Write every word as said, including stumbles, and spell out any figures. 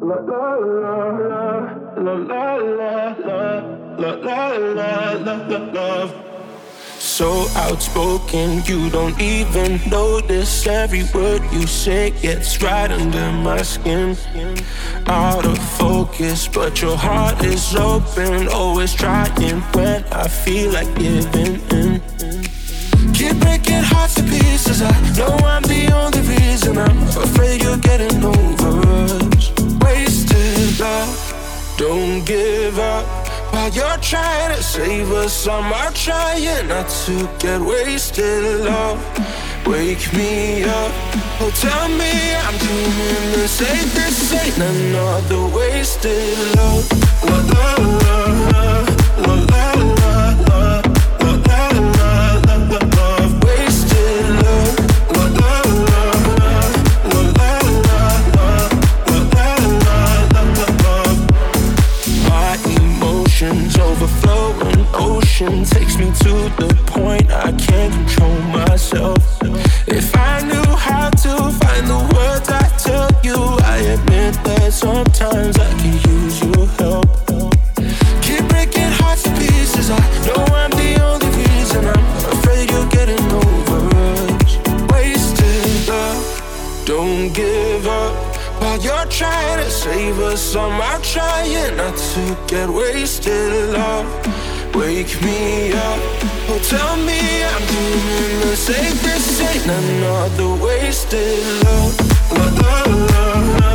La la la la la la la la la la la la love. So outspoken, you don't even notice. Every word you say gets right under my skin. Out of focus, but your heart is open. Always trying when I feel like giving in. Keep breaking hearts to pieces. I know I'm the only reason. I'm afraid you're getting over us. Wasted love, don't give up. While you're trying to save us, some are trying not to get wasted. Love, wake me up. Oh, tell me I'm doing the same. This ain't another wasted love. La la la la la la la la la la la love. Wasted love. La la la la la la la la la love. My emotions overflowing ocean takes me to the point I can't control myself. If I knew how to find the words I tell you, I admit that sometimes I could use your help. Keep breaking hearts to pieces. I know I'm the only reason. I'm afraid you're getting over us. Wasted love, don't give up. While you're trying to save us, some are trying not to get wasted. Love, wake me up. Oh, tell me I'm doing the same. This ain't another wasted love. La la la la.